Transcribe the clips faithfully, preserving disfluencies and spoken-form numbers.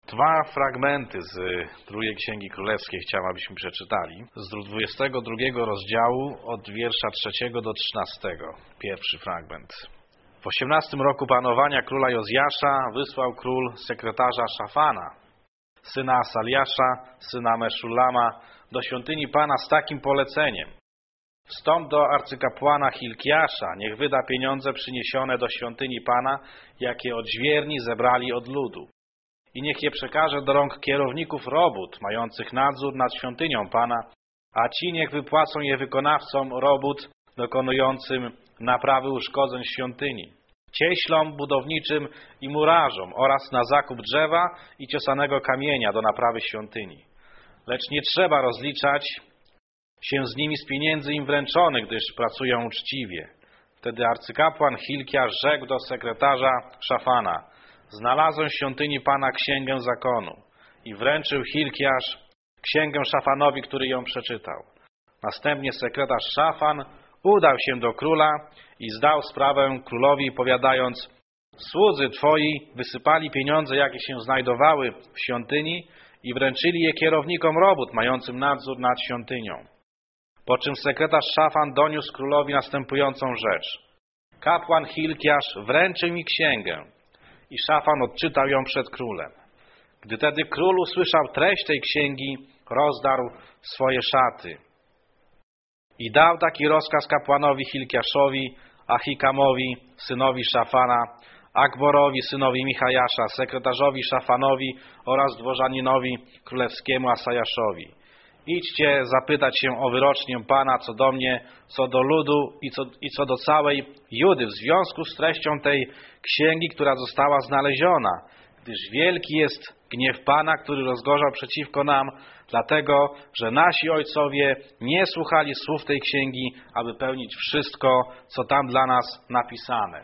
Dwa fragmenty z drugiej Księgi Królewskiej chciałem, abyśmy przeczytali. Z dwudziestego drugiego rozdziału od wiersza trzeciego do trzynastego. Pierwszy fragment. W osiemnastym roku panowania króla Jozjasza wysłał król sekretarza Szafana, syna Asaliasza, syna Meszulama, do świątyni Pana z takim poleceniem. Wstąp do arcykapłana Hilkiasza, niech wyda pieniądze przyniesione do świątyni Pana, jakie odźwierni zebrali od ludu. I niech je przekaże do rąk kierowników robót, mających nadzór nad świątynią Pana, a ci niech wypłacą je wykonawcom robót dokonującym naprawy uszkodzeń świątyni, cieślom budowniczym i murarzom oraz na zakup drzewa i ciosanego kamienia do naprawy świątyni. Lecz nie trzeba rozliczać się z nimi z pieniędzy im wręczonych, gdyż pracują uczciwie. Wtedy arcykapłan Hilkiasz rzekł do sekretarza Szafana: znalazłem w świątyni Pana księgę zakonu. I wręczył Hilkiasz księgę Szafanowi, który ją przeczytał. Następnie sekretarz Szafan udał się do króla i zdał sprawę królowi, powiadając: słudzy twoi wysypali pieniądze, jakie się znajdowały w świątyni i wręczyli je kierownikom robót, mającym nadzór nad świątynią. Po czym sekretarz Szafan doniósł królowi następującą rzecz: kapłan Hilkiasz wręczył mi księgę. I Szafan odczytał ją przed królem. Gdy tedy król usłyszał treść tej księgi, rozdarł swoje szaty. I dał taki rozkaz kapłanowi Hilkiaszowi, Achikamowi, synowi Szafana, Akborowi, synowi Michajasza, sekretarzowi Szafanowi oraz dworzaninowi królewskiemu Asajaszowi. Idźcie zapytać się o wyrocznię Pana co do mnie, co do ludu i co, i co do całej Judy w związku z treścią tej księgi, która została znaleziona, gdyż wielki jest gniew Pana, który rozgorzał przeciwko nam, dlatego, że nasi ojcowie nie słuchali słów tej księgi, aby pełnić wszystko, co tam dla nas napisane.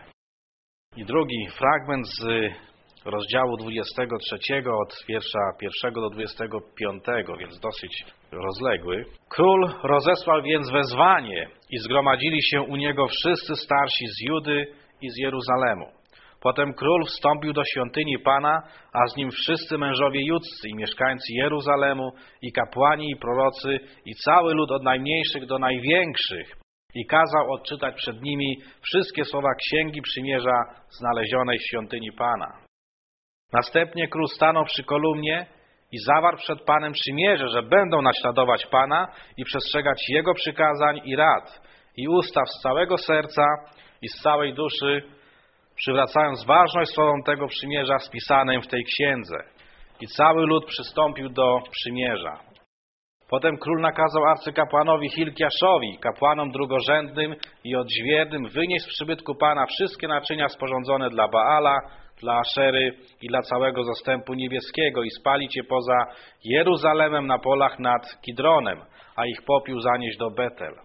I drugi fragment z rozdziału dwudziestego trzeciego od wiersza pierwszego do dwudziestego piątego, więc dosyć rozległy. Król rozesłał więc wezwanie i zgromadzili się u niego wszyscy starsi z Judy i z Jeruzalemu. Potem król wstąpił do świątyni Pana, a z nim wszyscy mężowie judzcy i mieszkańcy Jeruzalemu, i kapłani, i prorocy, i cały lud od najmniejszych do największych, i kazał odczytać przed nimi wszystkie słowa Księgi Przymierza znalezionej w świątyni Pana. Następnie król stanął przy kolumnie i zawarł przed Panem przymierze, że będą naśladować Pana i przestrzegać Jego przykazań i rad i ustaw z całego serca i z całej duszy, przywracając ważność słowom tego przymierza spisanym w tej księdze. I cały lud przystąpił do przymierza. Potem król nakazał arcykapłanowi Hilkiaszowi, kapłanom drugorzędnym i odźwiernym, wynieść z przybytku Pana wszystkie naczynia sporządzone dla Baala, dla Aszery i dla całego zastępu niebieskiego i spalić je poza Jeruzalemem na polach nad Kidronem, a ich popiół zanieść do Betel.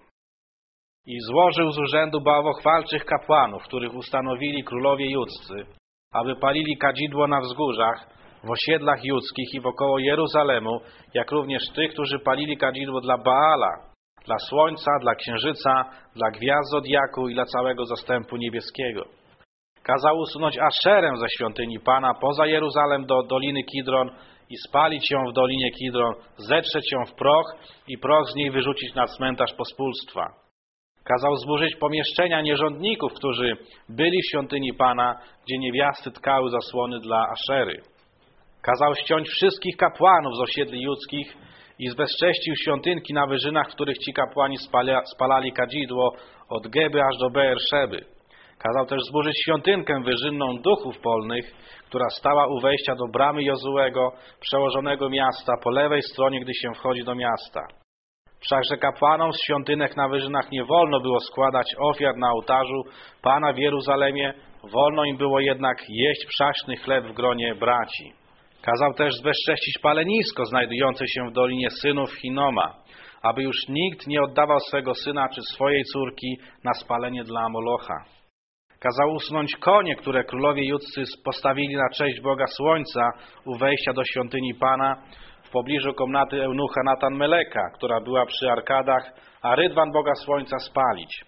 I złożył z urzędu bałwochwalczych kapłanów, których ustanowili królowie judzcy, aby palili kadzidło na wzgórzach, w osiedlach judzkich i wokoło Jeruzalemu, jak również tych, którzy palili kadzidło dla Baala, dla słońca, dla księżyca, dla gwiazd zodiaku i dla całego zastępu niebieskiego. Kazał usunąć Aszerę ze świątyni Pana poza Jeruzalem do Doliny Kidron i spalić ją w Dolinie Kidron, zetrzeć ją w proch i proch z niej wyrzucić na cmentarz pospólstwa. Kazał zburzyć pomieszczenia nierządników, którzy byli w świątyni Pana, gdzie niewiasty tkały zasłony dla Aszery. Kazał ściąć wszystkich kapłanów z osiedli judzkich i zbezcześcił świątynki na wyżynach, w których ci kapłani spala, spalali kadzidło od Geby aż do Beerszeby. Kazał też zburzyć świątynkę wyżynną duchów polnych, która stała u wejścia do bramy Jozułego, przełożonego miasta, po lewej stronie, gdy się wchodzi do miasta. Wszakże kapłanom z świątynek na wyżynach nie wolno było składać ofiar na ołtarzu Pana w Jeruzalemie, wolno im było jednak jeść przaśny chleb w gronie braci. Kazał też zbezcześcić palenisko znajdujące się w Dolinie Synów Hinoma, aby już nikt nie oddawał swego syna czy swojej córki na spalenie dla Molocha. Kazał usunąć konie, które królowie judzcy postawili na cześć Boga Słońca u wejścia do świątyni Pana w pobliżu komnaty eunucha Natan Meleka, która była przy arkadach, a rydwan Boga Słońca spalić.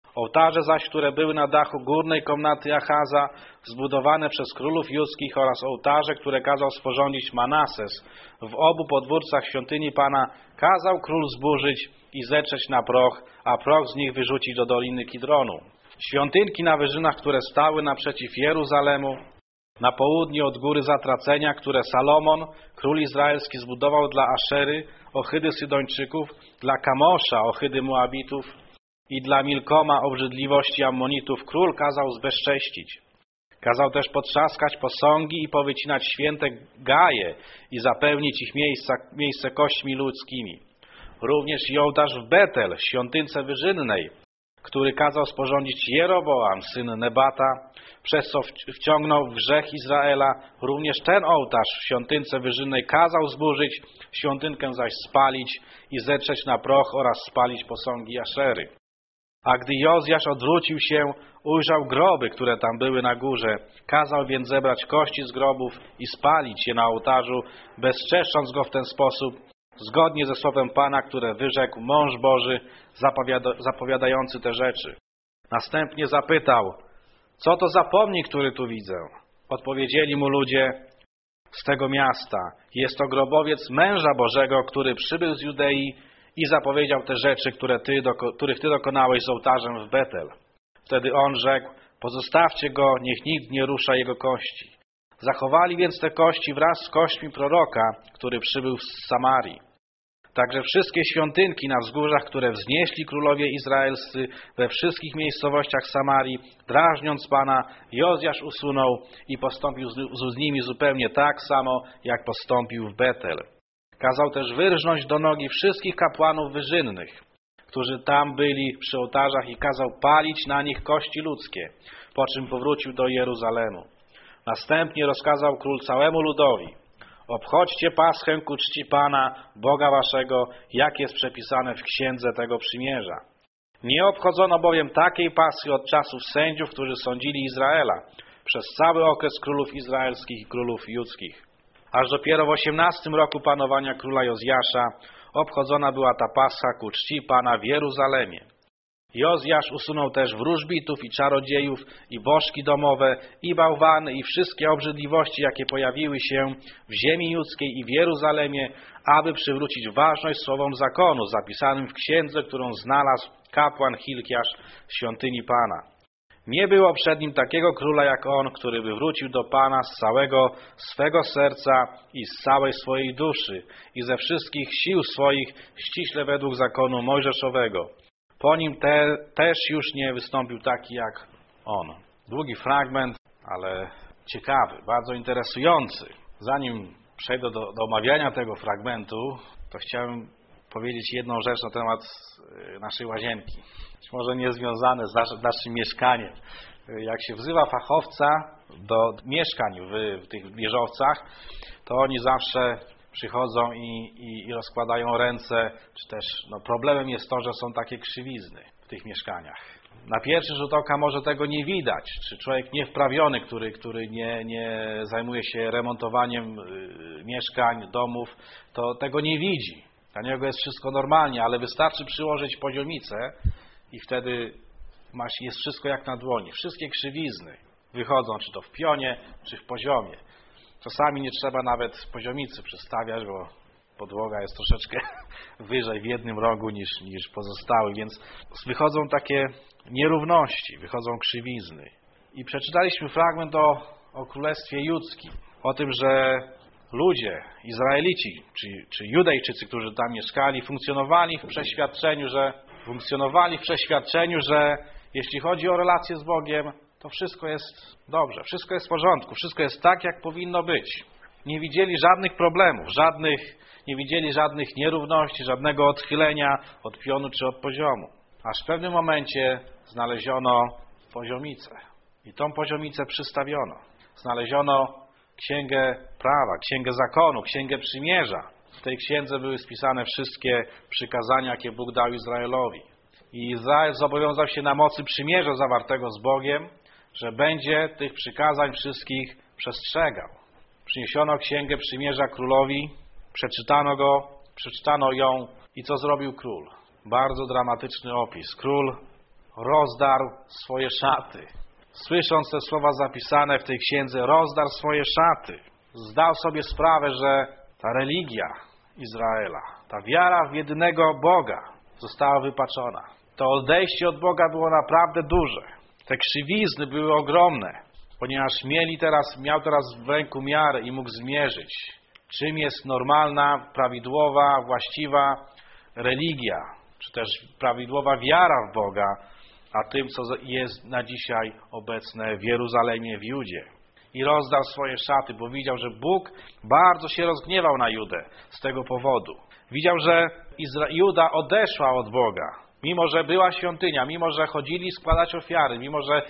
Ołtarze zaś, które były na dachu górnej komnaty Achaza, zbudowane przez królów judzkich, oraz ołtarze, które kazał sporządzić Manases w obu podwórcach świątyni Pana, kazał król zburzyć i zetrzeć na proch, a proch z nich wyrzucić do doliny Kidronu. Świątynki na wyżynach, które stały naprzeciw Jeruzalemu, na południe od góry Zatracenia, które Salomon, król izraelski, zbudował dla Aszery, ohydy Sydończyków, dla Kamosza, ohydy Moabitów, i dla Milkoma, obrzydliwości Ammonitów, król kazał zbezcześcić. Kazał też potrzaskać posągi i powycinać święte gaje i zapełnić ich miejsca, miejsce kośćmi ludzkimi. Również i ołtarz w Betel, świątynce wyżynnej, który kazał sporządzić Jeroboam, syn Nebata, przez co wciągnął w grzech Izraela. Również ten ołtarz w świątynce wyżynnej kazał zburzyć, świątynkę zaś spalić i zetrzeć na proch oraz spalić posągi Aszery. A gdy Jozjasz odwrócił się, ujrzał groby, które tam były na górze. Kazał więc zebrać kości z grobów i spalić je na ołtarzu, bezczeszcząc go w ten sposób, zgodnie ze słowem Pana, które wyrzekł mąż Boży, zapowiada, zapowiadający te rzeczy. Następnie zapytał, co to za pomnik, który tu widzę? Odpowiedzieli mu ludzie z tego miasta, jest to grobowiec męża Bożego, który przybył z Judei i zapowiedział te rzeczy, które ty, których Ty dokonałeś z ołtarzem w Betel. Wtedy on rzekł, pozostawcie go, niech nikt nie rusza jego kości. Zachowali więc te kości wraz z kośćmi proroka, który przybył z Samarii. Także wszystkie świątynki na wzgórzach, które wznieśli królowie izraelscy we wszystkich miejscowościach Samarii, drażniąc Pana, Jozjasz usunął i postąpił z, z nimi zupełnie tak samo, jak postąpił w Betel. Kazał też wyrżnąć do nogi wszystkich kapłanów wyżynnych, którzy tam byli przy ołtarzach, i kazał palić na nich kości ludzkie, po czym powrócił do Jeruzalemu. Następnie rozkazał król całemu ludowi, obchodźcie Paschę ku czci Pana, Boga waszego, jak jest przepisane w księdze tego przymierza. Nie obchodzono bowiem takiej Paschy od czasów sędziów, którzy sądzili Izraela, przez cały okres królów izraelskich i królów judzkich. Aż dopiero w osiemnastym roku panowania króla Jozjasza obchodzona była ta Pascha ku czci Pana w Jeruzalemie. Jozjasz usunął też wróżbitów i czarodziejów, i bożki domowe, i bałwany, i wszystkie obrzydliwości, jakie pojawiły się w ziemi judzkiej i w Jeruzalemie, aby przywrócić ważność słowom zakonu zapisanym w księdze, którą znalazł kapłan Hilkiasz w świątyni Pana. Nie było przed nim takiego króla jak on, który by wrócił do Pana z całego swego serca i z całej swojej duszy i ze wszystkich sił swoich, ściśle według zakonu mojżeszowego. Po nim te, też już nie wystąpił taki jak on. Długi fragment, ale ciekawy, bardzo interesujący. Zanim przejdę do, do omawiania tego fragmentu, to chciałem powiedzieć jedną rzecz na temat naszej łazienki. Być może nie związane z naszym, naszym mieszkaniem. Jak się wzywa fachowca do mieszkań w, w tych wieżowcach, to oni zawsze przychodzą i, i, i rozkładają ręce, czy też no, problemem jest to, że są takie krzywizny w tych mieszkaniach. Na pierwszy rzut oka może tego nie widać, czy człowiek niewprawiony, który, który nie, nie zajmuje się remontowaniem y, mieszkań, domów, to tego nie widzi. Dla niego jest wszystko normalnie, ale wystarczy przyłożyć poziomicę i wtedy masz, jest wszystko jak na dłoni. Wszystkie krzywizny wychodzą, czy to w pionie, czy w poziomie. Czasami nie trzeba nawet poziomicy przystawiać, bo podłoga jest troszeczkę wyżej w jednym rogu niż, niż pozostałych, więc wychodzą takie nierówności, wychodzą krzywizny. I przeczytaliśmy fragment o, o Królestwie Judzkim, o tym, że ludzie, Izraelici, czy, czy Judejczycy, którzy tam mieszkali, funkcjonowali w przeświadczeniu, że funkcjonowali w przeświadczeniu, że jeśli chodzi o relacje z Bogiem, to wszystko jest dobrze, wszystko jest w porządku, wszystko jest tak, jak powinno być. Nie widzieli żadnych problemów, żadnych, nie widzieli żadnych nierówności, żadnego odchylenia od pionu czy od poziomu. Aż w pewnym momencie znaleziono poziomicę i tą poziomicę przystawiono. Znaleziono Księgę Prawa, Księgę Zakonu, Księgę Przymierza. W tej księdze były spisane wszystkie przykazania, jakie Bóg dał Izraelowi. I Izrael zobowiązał się na mocy przymierza zawartego z Bogiem, że będzie tych przykazań wszystkich przestrzegał. Przyniesiono Księgę Przymierza królowi, przeczytano go, przeczytano ją i co zrobił król? Bardzo dramatyczny opis. Król rozdarł swoje szaty. Słysząc te słowa zapisane w tej księdze, rozdarł swoje szaty. Zdał sobie sprawę, że ta religia Izraela, ta wiara w jedynego Boga została wypaczona. To odejście od Boga było naprawdę duże. Te krzywizny były ogromne, ponieważ mieli teraz, miał teraz w ręku miarę i mógł zmierzyć, czym jest normalna, prawidłowa, właściwa religia, czy też prawidłowa wiara w Boga, a tym, co jest na dzisiaj obecne w Jeruzalemie, w Judzie. I rozdał swoje szaty, bo widział, że Bóg bardzo się rozgniewał na Judę z tego powodu. Widział, że Izra- Juda odeszła od Boga, mimo że była świątynia, mimo że chodzili składać ofiary, mimo że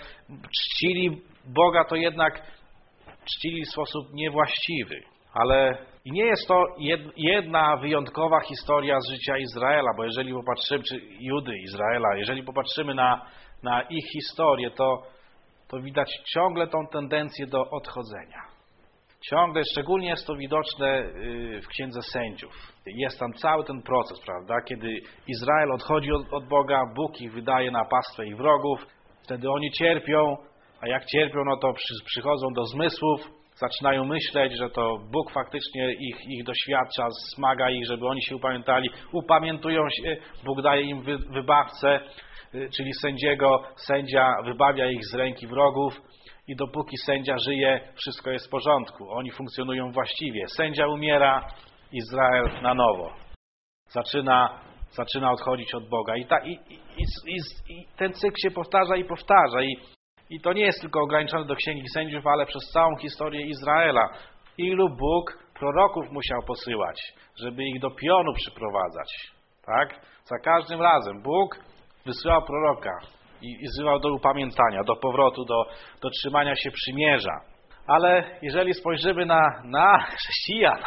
czcili Boga, to jednak czcili w sposób niewłaściwy. Ale i nie jest to jedna wyjątkowa historia z życia Izraela, bo jeżeli popatrzymy, czy Judy, Izraela, jeżeli popatrzymy na, na ich historię, to, to widać ciągle tą tendencję do odchodzenia. Ciągle, szczególnie jest to widoczne w Księdze Sędziów. Jest tam cały ten proces, prawda? Kiedy Izrael odchodzi od, od Boga, Bóg ich wydaje na pastwę ich wrogów, wtedy oni cierpią, a jak cierpią, no to przy, przychodzą do zmysłów, zaczynają myśleć, że to Bóg faktycznie ich, ich doświadcza, smaga ich, żeby oni się upamiętali. Upamiętują się, Bóg daje im wy, wybawcę, czyli sędziego. Sędzia wybawia ich z ręki wrogów i dopóki sędzia żyje, wszystko jest w porządku. Oni funkcjonują właściwie. Sędzia umiera, Izrael na nowo. Zaczyna, zaczyna odchodzić od Boga. I, ta, i, i, i, i ten cykl się powtarza i powtarza. I, I to nie jest tylko ograniczone do Księgi Sędziów, ale przez całą historię Izraela. Ilu Bóg proroków musiał posyłać, żeby ich do pionu przyprowadzać. Tak? Za każdym razem Bóg wysyłał proroka i, i wzywał do upamiętania, do powrotu, do, do trzymania się przymierza. Ale jeżeli spojrzymy na, na chrześcijan,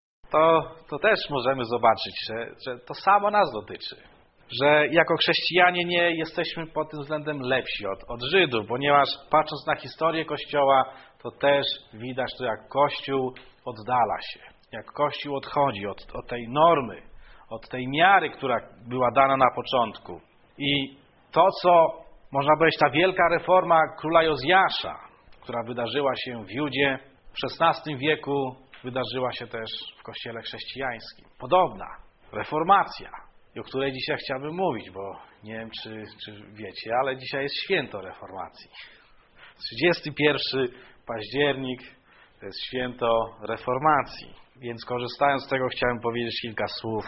to, to też możemy zobaczyć, że, że to samo nas dotyczy. Że jako chrześcijanie nie jesteśmy pod tym względem lepsi od, od Żydów, ponieważ patrząc na historię Kościoła, to też widać to, jak Kościół oddala się, jak Kościół odchodzi od, od tej normy, od tej miary, która była dana na początku. I to, co można powiedzieć, ta wielka reforma króla Jozjasza, która wydarzyła się w Judzie w szesnastym wieku, wydarzyła się też w Kościele chrześcijańskim. Podobna reformacja, o której dzisiaj chciałbym mówić, bo nie wiem, czy, czy wiecie, ale dzisiaj jest święto reformacji. trzydziestego pierwszego październik to jest święto reformacji. Więc korzystając z tego, chciałem powiedzieć kilka słów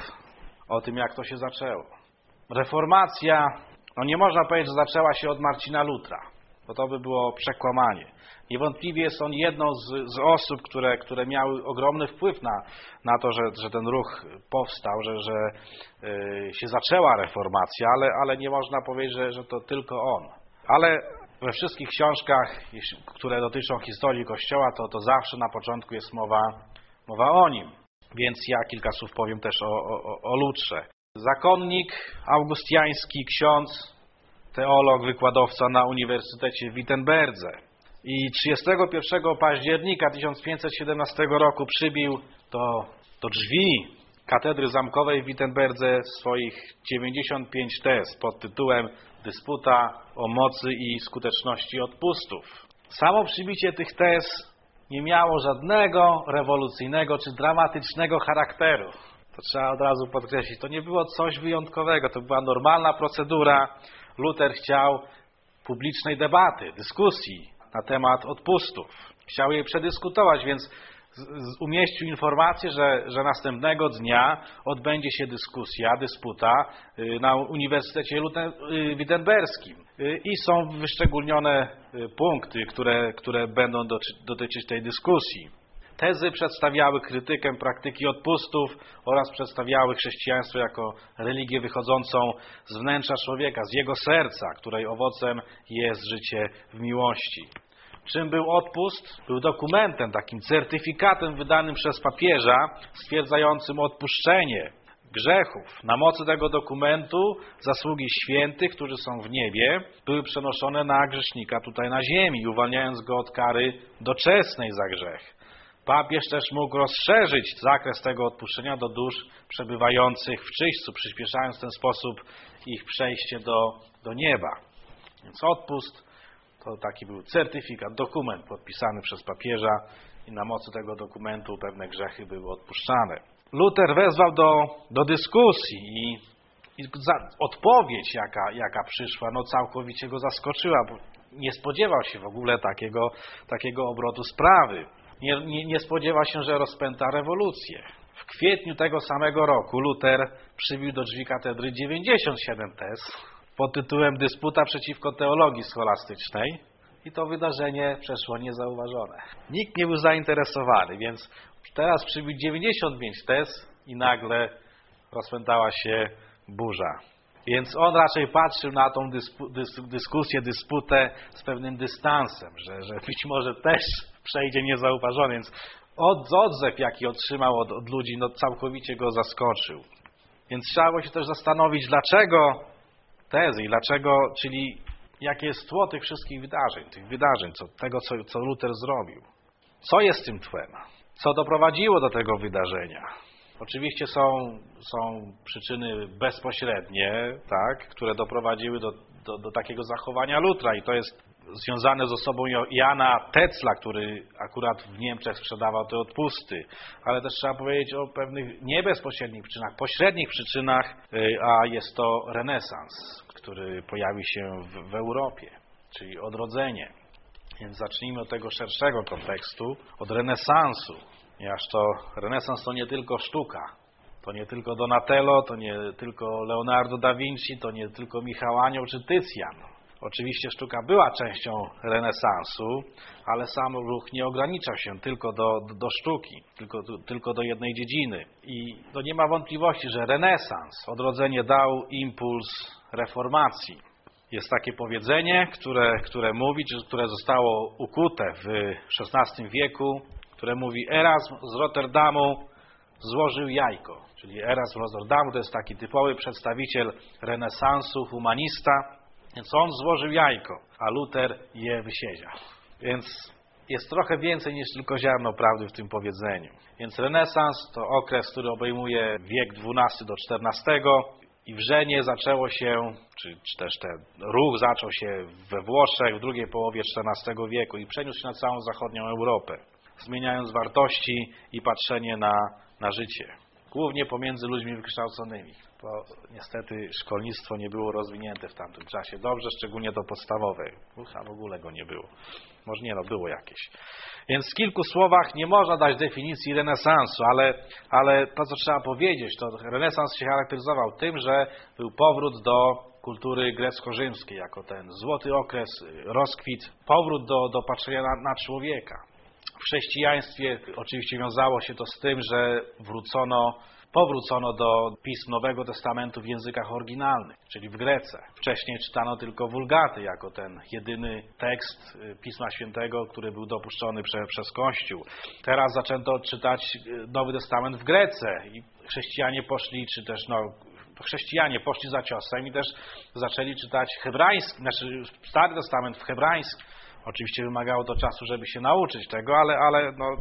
o tym, jak to się zaczęło. Reformacja, no nie można powiedzieć, że zaczęła się od Marcina Lutra, bo to by było przekłamanie. Niewątpliwie jest on jedną z, z osób, które, które miały ogromny wpływ na, na to, że, że ten ruch powstał, że, że yy, się zaczęła reformacja, ale, ale nie można powiedzieć, że, że to tylko on. Ale we wszystkich książkach, które dotyczą historii Kościoła, to, to zawsze na początku jest mowa, mowa o nim. Więc ja kilka słów powiem też o, o, o Lutrze. Zakonnik augustiański, ksiądz, teolog, wykładowca na Uniwersytecie w Wittenberdze. I trzydziestego pierwszego października tysiąc pięćset siedemnastego roku przybił do, do drzwi katedry zamkowej w Wittenberdze swoich dziewięćdziesiąt pięć tez pod tytułem Dysputa o mocy i skuteczności odpustów. Samo przybicie tych tez nie miało żadnego rewolucyjnego czy dramatycznego charakteru. To trzeba od razu podkreślić. To nie było coś wyjątkowego, to była normalna procedura. Luther chciał publicznej debaty, dyskusji na temat odpustów. Chciał jej przedyskutować, więc umieścił informację, że, że następnego dnia odbędzie się dyskusja, dysputa na Uniwersytecie Wittenberskim. I są wyszczególnione punkty, które, które będą dotyczyć tej dyskusji. Tezy przedstawiały krytykę praktyki odpustów oraz przedstawiały chrześcijaństwo jako religię wychodzącą z wnętrza człowieka, z jego serca, której owocem jest życie w miłości. Czym był odpust? Był dokumentem, takim certyfikatem wydanym przez papieża, stwierdzającym odpuszczenie grzechów. Na mocy tego dokumentu zasługi świętych, którzy są w niebie, były przenoszone na grzesznika tutaj na ziemi, uwalniając go od kary doczesnej za grzech. Papież też mógł rozszerzyć zakres tego odpuszczenia do dusz przebywających w czyśćcu, przyspieszając w ten sposób ich przejście do, do nieba. Więc odpust to taki był certyfikat, dokument podpisany przez papieża i na mocy tego dokumentu pewne grzechy były odpuszczane. Luter wezwał do, do dyskusji i, i za, odpowiedź, jaka, jaka przyszła, no całkowicie go zaskoczyła, bo nie spodziewał się w ogóle takiego, takiego obrotu sprawy. Nie, nie, nie spodziewał się, że rozpęta rewolucję. W kwietniu tego samego roku Luter przybił do drzwi katedry dziewięćdziesiąt siedem tez pod tytułem Dysputa przeciwko teologii scholastycznej i to wydarzenie przeszło niezauważone. Nikt nie był zainteresowany, więc teraz przybił dziewięćdziesiąt pięć tez i nagle rozpętała się burza. Więc on raczej patrzył na tą dyspu, dys, dyskusję, dysputę z pewnym dystansem, że, że być może też przejdzie niezauważony, więc od, odzew, jaki otrzymał od, od ludzi, no całkowicie go zaskoczył. Więc trzeba było się też zastanowić, dlaczego tezy i dlaczego, czyli jakie jest tło tych wszystkich wydarzeń, tych wydarzeń, co, tego, co, co Luter zrobił. Co jest tym tłem? Co doprowadziło do tego wydarzenia? Oczywiście są, są przyczyny bezpośrednie, tak, które doprowadziły do, do, do takiego zachowania Lutra i to jest związane z osobą Jana Tetzla, który akurat w Niemczech sprzedawał te odpusty, ale też trzeba powiedzieć o pewnych niebezpośrednich przyczynach, pośrednich przyczynach, a jest to renesans, który pojawi się w, w Europie, czyli odrodzenie. Więc zacznijmy od tego szerszego kontekstu, od renesansu. Ponieważ to renesans to nie tylko sztuka, to nie tylko Donatello, to nie tylko Leonardo da Vinci, to nie tylko Michał Anioł czy Tycjan. Oczywiście sztuka była częścią renesansu, ale sam ruch nie ograniczał się tylko do, do, do sztuki, tylko, tylko do jednej dziedziny. I to nie ma wątpliwości, że renesans, odrodzenie dał impuls reformacji. Jest takie powiedzenie, które, które mówi, czy które zostało ukute w szesnastym wieku, które mówi: Erazm z Rotterdamu złożył jajko. Czyli Erazm z Rotterdamu to jest taki typowy przedstawiciel renesansu, humanista, więc on złożył jajko, a Luter je wysiedział. Więc jest trochę więcej niż tylko ziarno prawdy w tym powiedzeniu. Więc renesans to okres, który obejmuje wiek dwunasty do czternastego i wrzenie zaczęło się, czy, czy też ten ruch zaczął się we Włoszech w drugiej połowie czternastego wieku i przeniósł się na całą zachodnią Europę, zmieniając wartości i patrzenie na, na życie. Głównie pomiędzy ludźmi wykształconymi, bo niestety szkolnictwo nie było rozwinięte w tamtym czasie dobrze, szczególnie to podstawowe. Ucha, w ogóle go nie było. Może nie, no było jakieś. Więc w kilku słowach nie można dać definicji renesansu, ale, ale to, co trzeba powiedzieć, to renesans się charakteryzował tym, że był powrót do kultury grecko-rzymskiej, jako ten złoty okres, rozkwit, powrót do, do patrzenia na, na człowieka. W chrześcijaństwie oczywiście wiązało się to z tym, że wrócono, powrócono do pism Nowego Testamentu w językach oryginalnych, czyli w Grece. Wcześniej czytano tylko Wulgaty jako ten jedyny tekst Pisma Świętego, który był dopuszczony prze, przez Kościół. Teraz zaczęto czytać Nowy Testament w Grece i chrześcijanie poszli, czy też no, chrześcijanie poszli za ciosem i też zaczęli czytać hebrajski, znaczy Stary Testament w hebrajskim. Oczywiście wymagało to czasu, żeby się nauczyć tego, ale, ale no,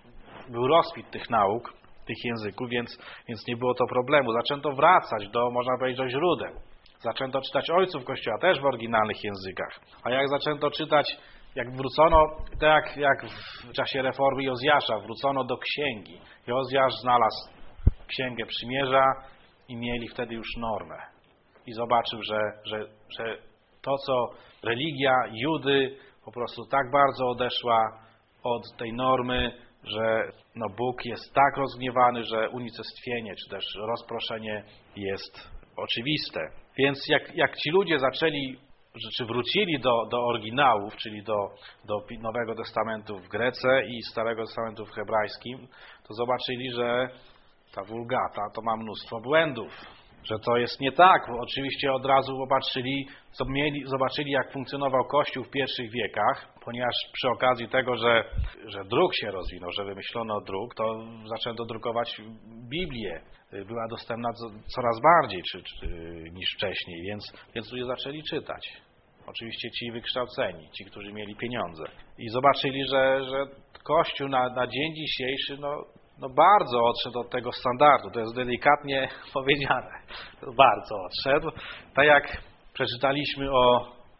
był rozkwit tych nauk, tych języków, więc, więc nie było to problemu. Zaczęto wracać do, można powiedzieć, do źródeł. Zaczęto czytać ojców Kościoła też w oryginalnych językach. A jak zaczęto czytać, jak wrócono, tak jak w czasie reformy Jozjasza, wrócono do księgi. Jozjasz znalazł Księgę Przymierza i mieli wtedy już normę. I zobaczył, że, że, że to, co religia Judy po prostu tak bardzo odeszła od tej normy, że no Bóg jest tak rozgniewany, że unicestwienie czy też rozproszenie jest oczywiste. Więc jak, jak ci ludzie zaczęli, czy wrócili do, do oryginałów, czyli do, do Nowego Testamentu w Grece i Starego Testamentu w hebrajskim, to zobaczyli, że ta Wulgata to ma mnóstwo błędów. Że to jest nie tak. Oczywiście od razu popatrzyli, co mieli, zobaczyli, jak funkcjonował Kościół w pierwszych wiekach, ponieważ przy okazji tego, że, że druk się rozwinął, że wymyślono druk, to zaczęto drukować Biblię. Była dostępna coraz bardziej czy, czy, niż wcześniej, więc, więc ludzie zaczęli czytać. Oczywiście ci wykształceni, ci, którzy mieli pieniądze. I zobaczyli, że, że Kościół na, na dzień dzisiejszy, no, No bardzo odszedł od tego standardu, to jest delikatnie powiedziane, bardzo odszedł. Tak jak przeczytaliśmy o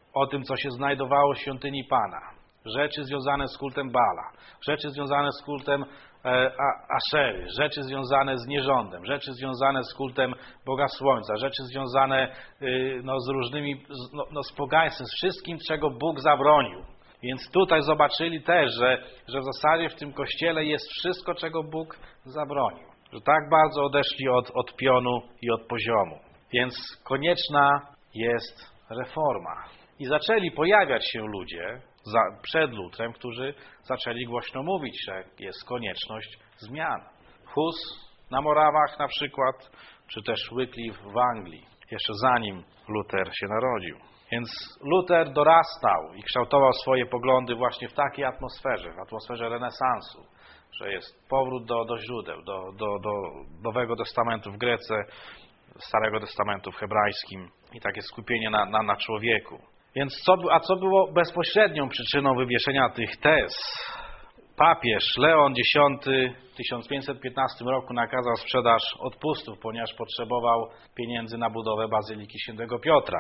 o tym, co się znajdowało w świątyni Pana. Rzeczy związane z kultem Bala, rzeczy związane z kultem e, Aszery, rzeczy związane z nierządem, rzeczy związane z kultem Boga Słońca, rzeczy związane y, no, z różnymi, z, no, no, z pogaństwem, z wszystkim, czego Bóg zabronił. Więc tutaj zobaczyli też, że, że w zasadzie w tym kościele jest wszystko, czego Bóg zabronił. Że tak bardzo odeszli od, od pionu i od poziomu. Więc konieczna jest reforma. I zaczęli pojawiać się ludzie za, przed Lutrem, którzy zaczęli głośno mówić, że jest konieczność zmian. Hus na Morawach na przykład, czy też Wycliffe w Anglii, jeszcze zanim Luther się narodził. Więc Luther dorastał i kształtował swoje poglądy właśnie w takiej atmosferze, w atmosferze renesansu, że jest powrót do, do źródeł, do, do, do Nowego Testamentu w Grece, Starego Testamentu w hebrajskim i takie skupienie na, na, na człowieku. Więc co, a co było bezpośrednią przyczyną wywieszenia tych tez? Papież Leon X w tysiąc pięćset piętnastym roku nakazał sprzedaż odpustów, ponieważ potrzebował pieniędzy na budowę Bazyliki Świętego Piotra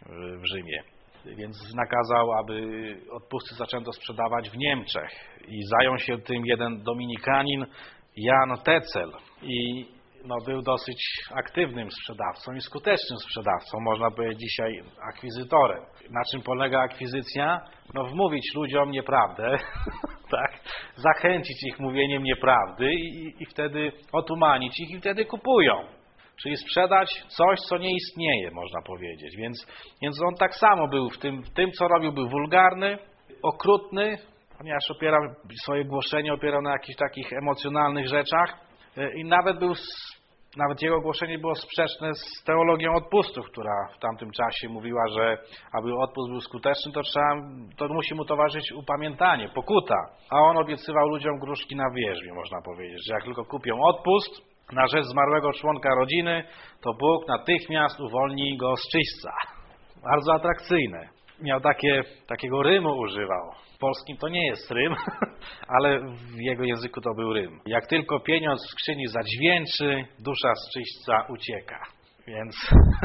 w Rzymie. Więc nakazał, aby odpusty zaczęto sprzedawać w Niemczech. I zajął się tym jeden dominikanin, Jan Tetzel. I no, był dosyć aktywnym sprzedawcą i skutecznym sprzedawcą, można powiedzieć dzisiaj akwizytorem. Na czym polega akwizycja? No wmówić ludziom nieprawdę, tak? Zachęcić ich mówieniem nieprawdy i, i wtedy otumanić ich i wtedy kupują. Czyli sprzedać coś, co nie istnieje, można powiedzieć. Więc, więc on tak samo był w tym, w tym, co robił, był wulgarny, okrutny, ponieważ opierał swoje głoszenie opierał na jakichś takich emocjonalnych rzeczach i nawet był, nawet jego głoszenie było sprzeczne z teologią odpustów, która w tamtym czasie mówiła, że aby odpust był skuteczny, to trzeba, to musi mu towarzyszyć upamiętanie, pokuta. A on obiecywał ludziom gruszki na wierzbie, można powiedzieć, że jak tylko kupią odpust na rzecz zmarłego członka rodziny, to Bóg natychmiast uwolni go z czyśćca. Bardzo atrakcyjne. Miał takie, takiego rymu używał. W polskim to nie jest rym, ale w jego języku to był rym. Jak tylko pieniądz w skrzyni zadźwięczy, dusza z czyśćca ucieka. Więc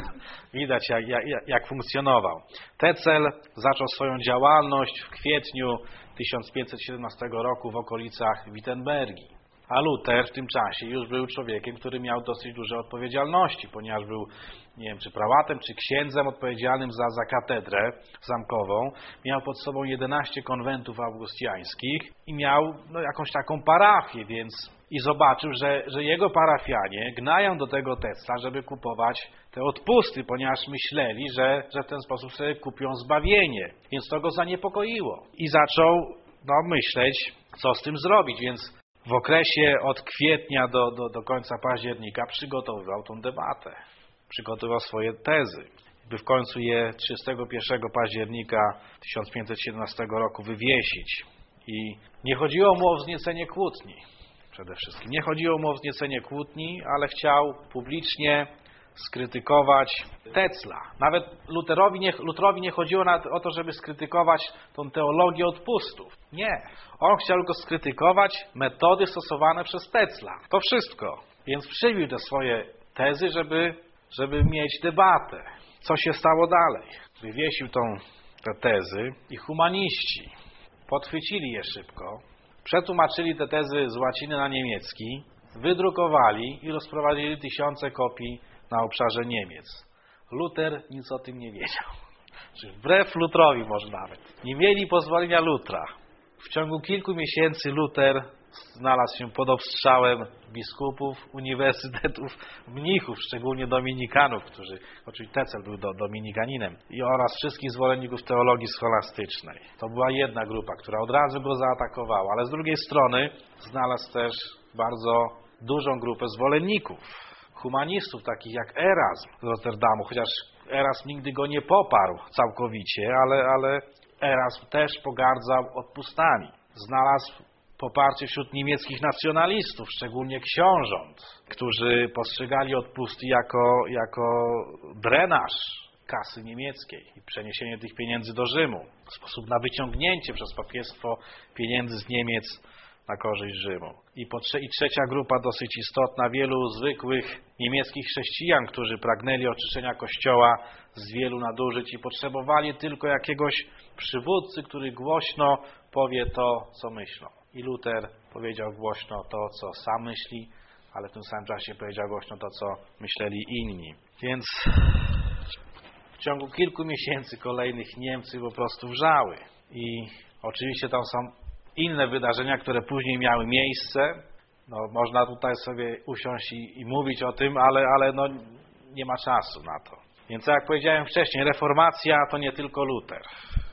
widać jak, jak, jak funkcjonował. Tetzel zaczął swoją działalność w kwietniu tysiąc pięćset siedemnastego roku w okolicach Wittenbergi. A Luther w tym czasie już był człowiekiem, który miał dosyć duże odpowiedzialności, ponieważ był, nie wiem, czy prałatem, czy księdzem odpowiedzialnym za, za katedrę zamkową. Miał pod sobą jedenaście konwentów augustiańskich i miał no, jakąś taką parafię, więc i zobaczył, że, że jego parafianie gnają do tego Tetzla, żeby kupować te odpusty, ponieważ myśleli, że, że w ten sposób sobie kupią zbawienie. Więc to go zaniepokoiło. I zaczął no, myśleć, co z tym zrobić, więc w okresie od kwietnia do, do, do końca października przygotowywał tą debatę. Przygotowywał swoje tezy, by w końcu je trzydziestego pierwszego października tysiąc pięćset siedemnastego roku wywiesić. I nie chodziło mu o wzniecenie kłótni przede wszystkim. Nie chodziło mu o wzniecenie kłótni, ale chciał publicznie skrytykować Tetzla. Nawet Luterowi nie, Luterowi nie chodziło na, o to, żeby skrytykować tą teologię odpustów. Nie. On chciał tylko skrytykować metody stosowane przez Tetzla. To wszystko. Więc przybił te swoje tezy, żeby, żeby mieć debatę. Co się stało dalej? Wywiesił tą, te tezy i humaniści podchwycili je szybko, przetłumaczyli te tezy z łaciny na niemiecki, wydrukowali i rozprowadzili tysiące kopii na obszarze Niemiec. Luther nic o tym nie wiedział. Czy wbrew Lutrowi może nawet. Nie mieli pozwolenia Lutra. W ciągu kilku miesięcy Luther znalazł się pod obstrzałem biskupów, uniwersytetów, mnichów, szczególnie dominikanów, którzy, oczywiście Tetzel był do, dominikaninem, i oraz wszystkich zwolenników teologii scholastycznej. To była jedna grupa, która od razu go zaatakowała, ale z drugiej strony znalazł też bardzo dużą grupę zwolenników, humanistów, takich jak Erasm z Rotterdamu, chociaż Erasm nigdy go nie poparł całkowicie, ale, ale Erasm też pogardzał odpustami. Znalazł poparcie wśród niemieckich nacjonalistów, szczególnie książąt, którzy postrzegali odpusty jako, jako drenaż kasy niemieckiej i przeniesienie tych pieniędzy do Rzymu. Sposób na wyciągnięcie przez papiestwo pieniędzy z Niemiec na korzyść Rzymu. I, po trze- I trzecia grupa dosyć istotna, wielu zwykłych niemieckich chrześcijan, którzy pragnęli oczyszczenia Kościoła z wielu nadużyć i potrzebowali tylko jakiegoś przywódcy, który głośno powie to, co myślą. I Luter powiedział głośno to, co sam myśli, ale w tym samym czasie powiedział głośno to, co myśleli inni. Więc w ciągu kilku miesięcy kolejnych Niemcy po prostu wrzały. I oczywiście tam są inne wydarzenia, które później miały miejsce. No, można tutaj sobie usiąść i, i mówić o tym, ale, ale no, nie ma czasu na to. Więc jak powiedziałem wcześniej, reformacja to nie tylko Luter.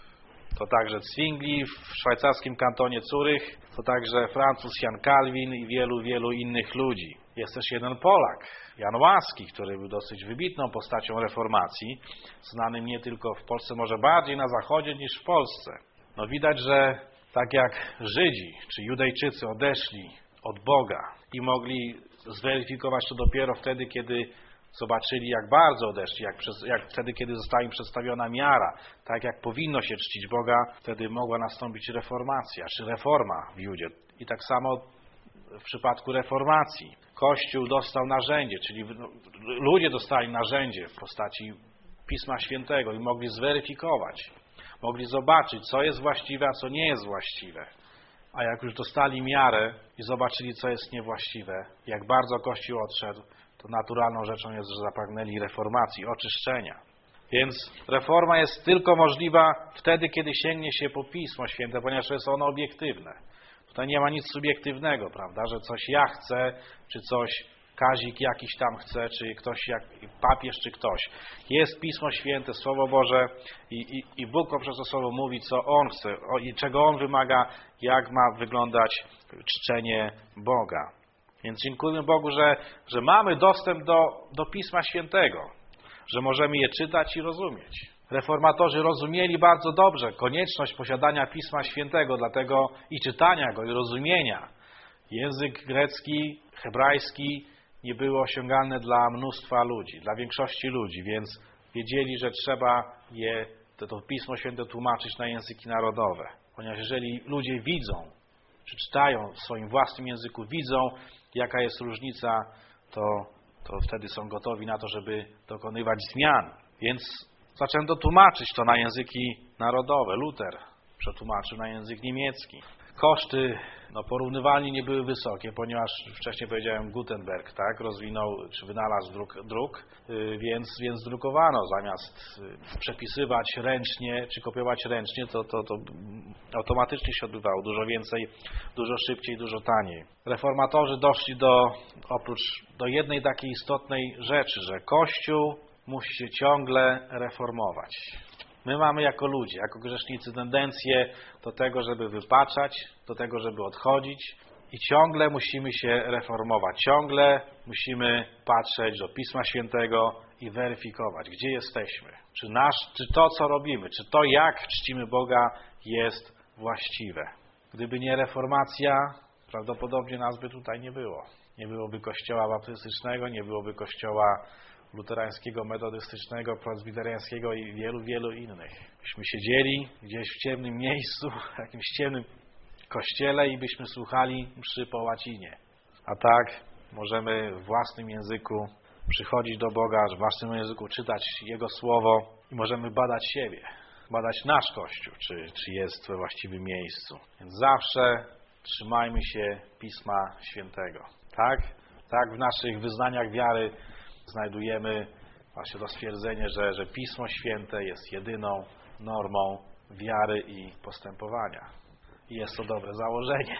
To także Zwingli w szwajcarskim kantonie Zurych, to także Francuz Jan Kalwin i wielu, wielu innych ludzi. Jest też jeden Polak, Jan Łaski, który był dosyć wybitną postacią reformacji, znanym nie tylko w Polsce, może bardziej na Zachodzie niż w Polsce. No widać, że tak jak Żydzi czy Judejczycy odeszli od Boga i mogli zweryfikować to dopiero wtedy, kiedy zobaczyli, jak bardzo odeszli, jak, przez, jak wtedy, kiedy została im przedstawiona miara, tak jak powinno się czcić Boga, wtedy mogła nastąpić reformacja, czy reforma w Judzie. I tak samo w przypadku reformacji. Kościół dostał narzędzie, czyli ludzie dostali narzędzie w postaci Pisma Świętego i mogli zweryfikować, mogli zobaczyć, co jest właściwe, a co nie jest właściwe. A jak już dostali miarę i zobaczyli, co jest niewłaściwe, jak bardzo Kościół odszedł, to naturalną rzeczą jest, że zapragnęli reformacji, oczyszczenia. Więc reforma jest tylko możliwa wtedy, kiedy sięgnie się po Pismo Święte, ponieważ jest ono obiektywne. Tutaj nie ma nic subiektywnego, prawda, że coś ja chcę, czy coś Kazik jakiś tam chce, czy ktoś, jak papież, czy ktoś. Jest Pismo Święte, Słowo Boże i, i, i Bóg poprzez to Słowo mówi, co On chce o, i czego On wymaga, jak ma wyglądać czczenie Boga. Więc dziękujemy Bogu, że, że mamy dostęp do, do Pisma Świętego, że możemy je czytać i rozumieć. Reformatorzy rozumieli bardzo dobrze konieczność posiadania Pisma Świętego, dlatego i czytania go, i rozumienia. Język grecki, hebrajski nie były osiągalne dla mnóstwa ludzi, dla większości ludzi, więc wiedzieli, że trzeba je, to, to Pismo Święte tłumaczyć na języki narodowe. Ponieważ jeżeli ludzie widzą, czy czytają w swoim własnym języku, widzą, jaka jest różnica, to, to wtedy są gotowi na to, żeby dokonywać zmian. Więc zaczęto tłumaczyć to na języki narodowe. Luter przetłumaczył na język niemiecki. Koszty no, porównywalnie nie były wysokie, ponieważ wcześniej powiedziałem Gutenberg, tak, rozwinął czy wynalazł druk, druk więc, więc drukowano zamiast przepisywać ręcznie czy kopiować ręcznie, to, to, to automatycznie się odbywało dużo więcej, dużo szybciej, dużo taniej. Reformatorzy doszli do oprócz do jednej takiej istotnej rzeczy, że Kościół musi się ciągle reformować. My mamy jako ludzie, jako grzesznicy tendencję do tego, żeby wypaczać, do tego, żeby odchodzić i ciągle musimy się reformować. Ciągle musimy patrzeć do Pisma Świętego i weryfikować, gdzie jesteśmy. Czy, nasz, czy to, co robimy, czy to, jak czcimy Boga, jest właściwe. Gdyby nie reformacja, prawdopodobnie nas by tutaj nie było. Nie byłoby kościoła baptystycznego, nie byłoby kościoła luterańskiego, metodystycznego, prezbiteriańskiego i wielu, wielu innych. Byśmy siedzieli gdzieś w ciemnym miejscu, w jakimś ciemnym kościele i byśmy słuchali mszy po łacinie. A tak możemy w własnym języku przychodzić do Boga, w własnym języku czytać Jego Słowo i możemy badać siebie, badać nasz Kościół, czy, czy jest we właściwym miejscu. Więc zawsze trzymajmy się Pisma Świętego. Tak? Tak w naszych wyznaniach wiary znajdujemy właśnie to stwierdzenie, że, że Pismo Święte jest jedyną normą wiary i postępowania. I jest to dobre założenie.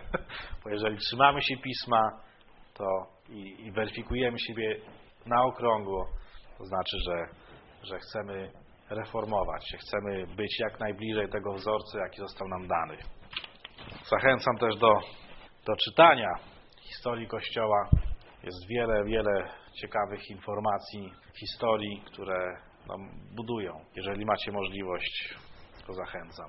Bo jeżeli trzymamy się Pisma to i, i weryfikujemy siebie na okrągło, to znaczy, że, że chcemy reformować się, chcemy być jak najbliżej tego wzorca, jaki został nam dany. Zachęcam też do, do czytania historii Kościoła. Jest wiele, wiele ciekawych informacji, historii, które no, budują. Jeżeli macie możliwość, to zachęcam.